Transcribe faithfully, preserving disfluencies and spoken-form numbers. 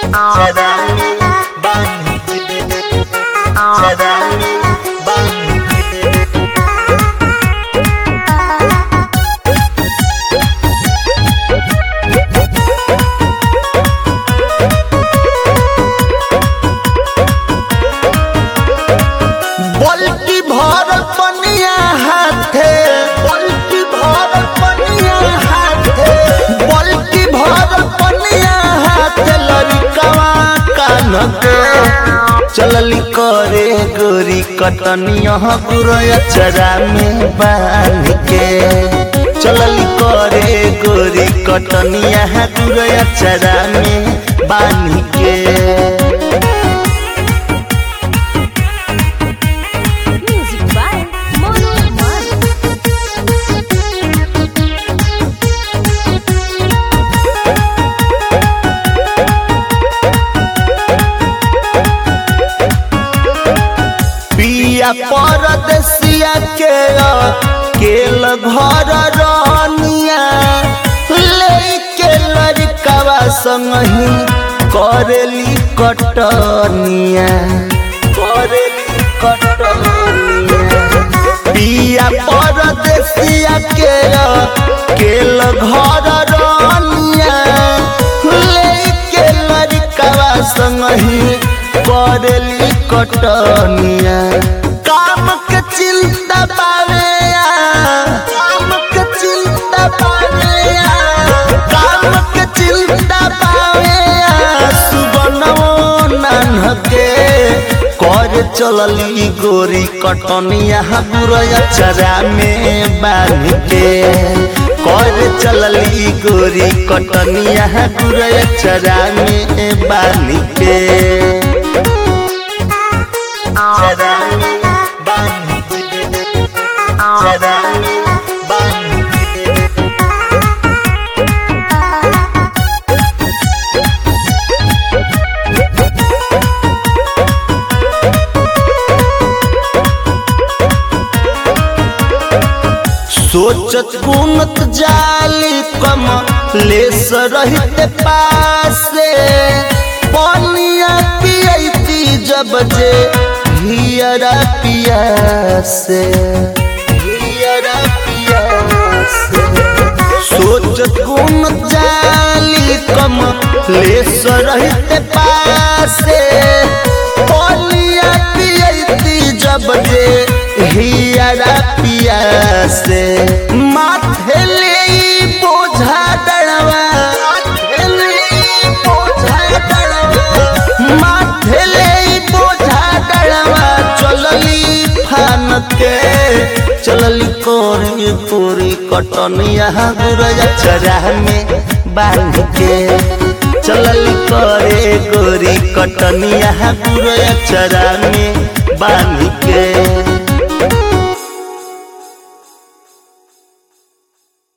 बल्कि भर पनिया हाथे बल्कि भर पनिया हाथे बल्कि भर पनिया हाथे लड़कवा कान के चलली करे गोरी कटनिया गुरया चरा में बांध के चलली करे गोरी कटनिया गुरया चरा में बांध के पिया परदेसिया के केल घर रानिया लेके लड़कवा संगही करेली कटनिया करेली कटनिया पिया परदेसिया के केल घर रानिया लेके लड़कवा संगही करेली कटनिया काम के चिंता पावे काम के चिंता पावे काम के चिंता पावे सुबनवो नानके कर चलली गोरी कटनिया गुरया चरा में बांध के कर चलली गोरी कटनिया गुरया चरा में बांध के चरा बांध चरा बांध सोचत गुनत जाली कम लेस रहते पासे पनिया पियती जब जे हियरा पियासे हियरा पियासे सोचत गुनत जाली कम लेस रहते पासे पनिया पियती जब जे हियरा पियासे माथे ले बोझा डरवा माथे ले बोझा डरवा माथे ले बोझा डरवा चलली फान के चलली कोरी पूरी कटनिया गुरया चरा में बांध के चलली करे गोरी कटनिया गुरया चरा में बांध